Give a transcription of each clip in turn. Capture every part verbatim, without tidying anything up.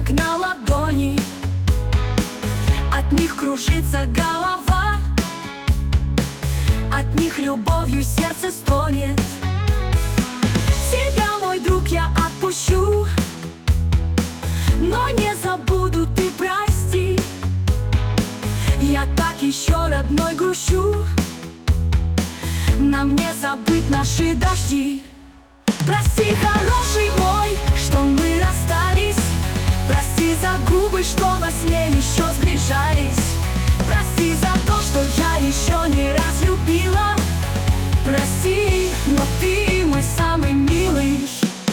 как на ладони. От них кружится голова, от них любовью сердце стонет. Тебя, мой друг, я отпущу, но не забуду, ты прости. Я так еще родной грущу, нам не забыть наши дожди. Прости, хороший мой, что мы расстались. Прости за губы, что во сне еще сближались. Прости за то, что я еще не раз любила. Прости, но ты мой самый милый.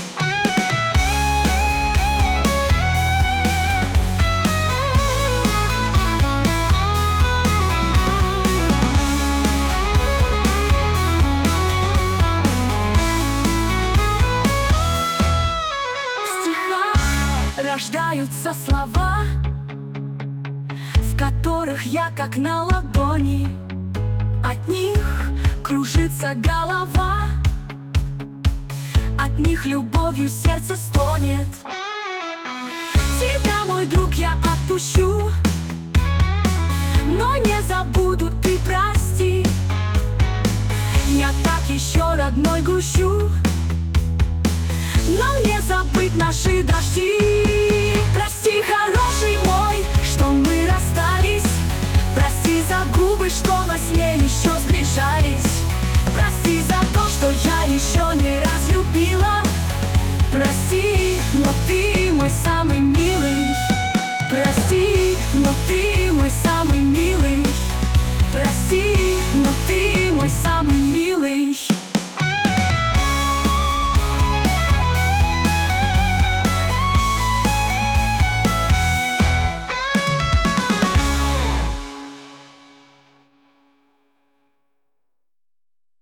Рождаются слова, в которых я как на ладони. От них кружится голова, от них любовью сердце стонет. Тебя, мой друг, я отпущу, но не забуду, ты прости. Я так еще родной грущу, нам не забыть наши дожди.